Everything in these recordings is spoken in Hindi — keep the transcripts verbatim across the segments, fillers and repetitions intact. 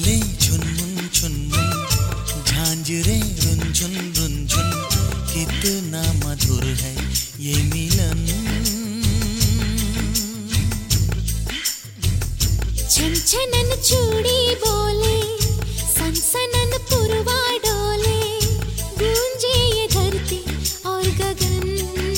पायले झुनमुन झुनमुन, झांझरे रुनझुन रुनझुन, कितना मधुर है ये मिलन। छनछनन चूड़ी बोले, सनसनन पुरवा डोले, गूंजे ये धरती और गगन।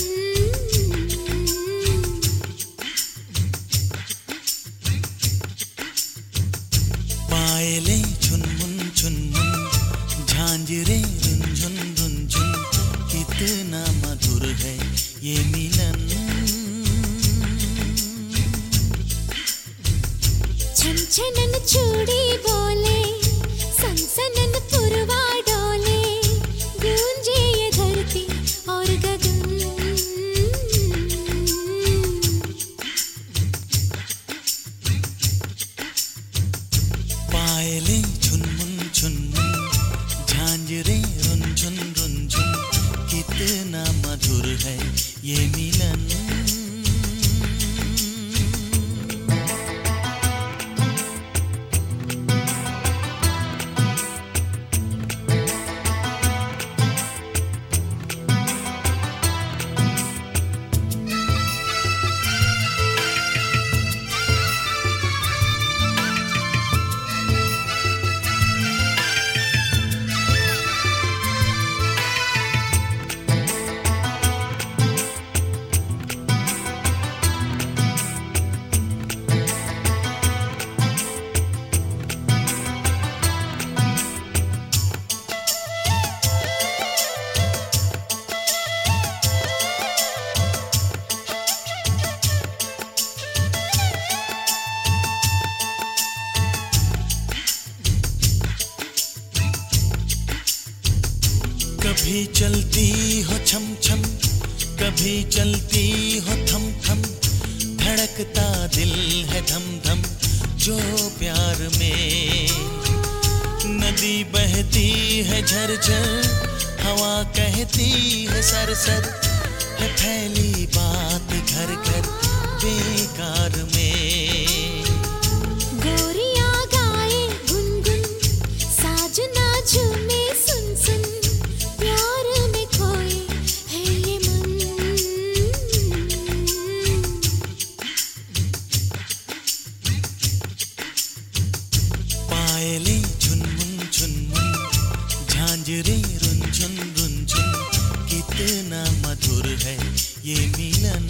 पायले झुनमुन झुनमुन, झांझरे रुनझुन रुनझुन, कितना मधुर है ये मिलन। छनछनन चूड़ी बोले, सनसनन पुरवा डोले, गूंजे ये धरती और गगन। पायले झुनमुन झुनमुन, झांझरे रुनझुन रुनझुन, कितना मधुर है ये मिलन। कभी चलती हो छम छम, कभी चलती हो थम थम, धड़कता दिल है धम धम जो प्यार में। नदी बहती है झरझर, हवा कहती है सर सर, है फैली बात घर घर बेकार में। गोरिया गाए गुनगुन, साजना झूमे सुन सुन, प्यार में खोए है ये मन। पायले झुनमुन झुनमुन, झांझरे रुनझुन रुनझुन, कितना मधुर है ये मिलन।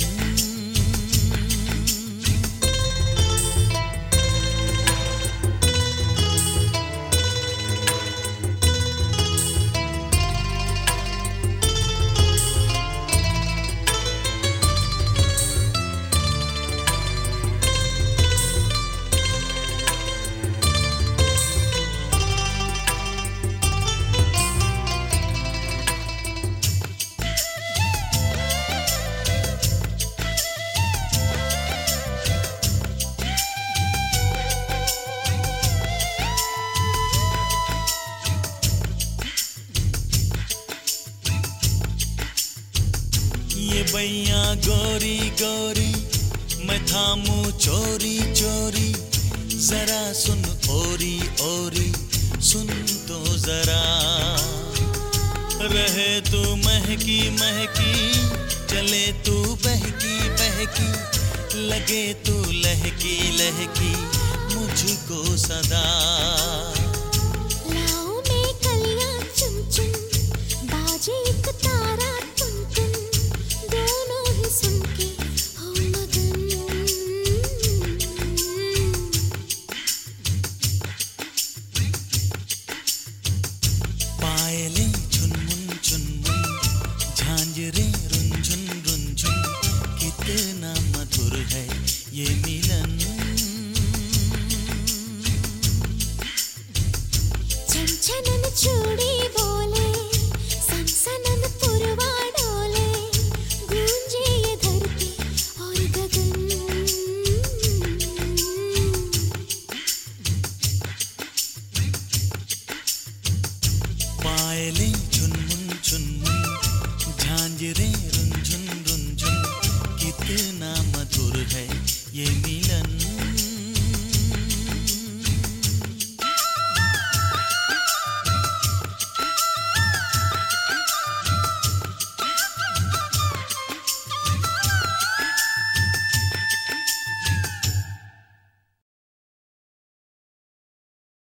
ये बैया गोरी गोरी, मैं थामू चोरी चोरी, जरा सुन ओरी ओरी, सुन तो जरा। रहे तू महकी महकी, चले तू बहकी बहकी, लगे तू लहकी लहकी मुझको सदा। लाओ में कलियां चुन चुन, बाजे एक तारा टुन टुन, दोनों ही सुन के हो मगन। पायले झुनमुन झुनमुन, झांझरे रुनझुन रुनझुन, कितना मधुर है ये मिलन। छनछनन चूड़ी बोले, सनसनन पुरवा डोले, गूंजे ये धरती और गगन। पायले झुनमुन झुनमुन, झांझरे रुनझुन रुनझुन, कितना मधुर है ये